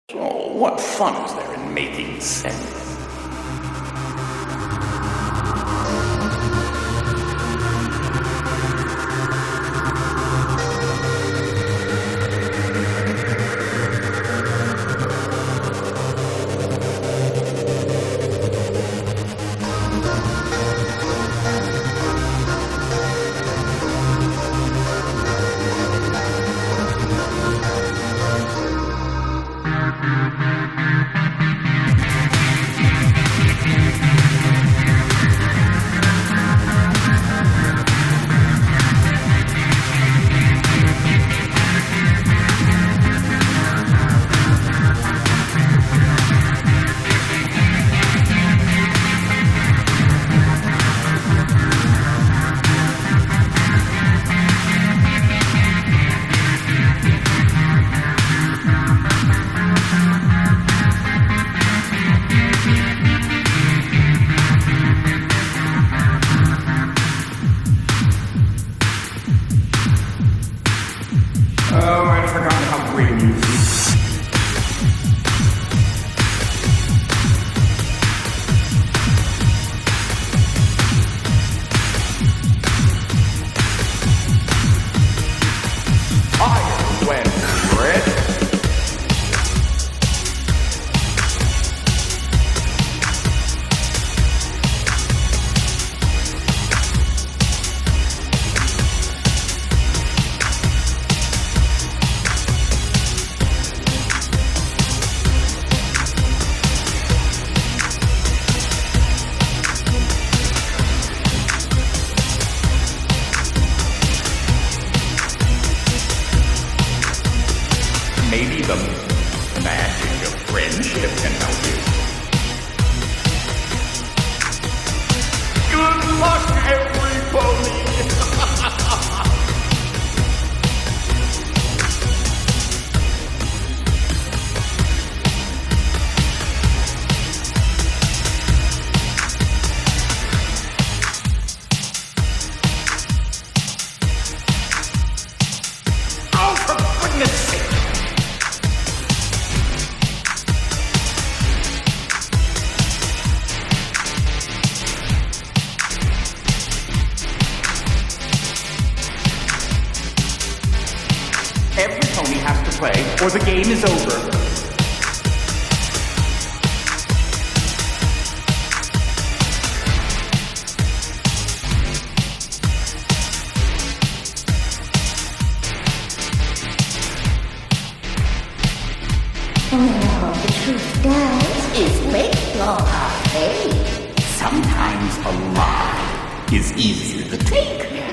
So, what fun is there in making sense? Oh, I'd forgotten how great music is. Fire when ready. Maybe the magic of friendship can help you. Good luck, everybody! Oh, for goodness sake! Every pony has to play, or the game is over. Well, the truth does is make your heart ache. Sometimes a lie is easier to take.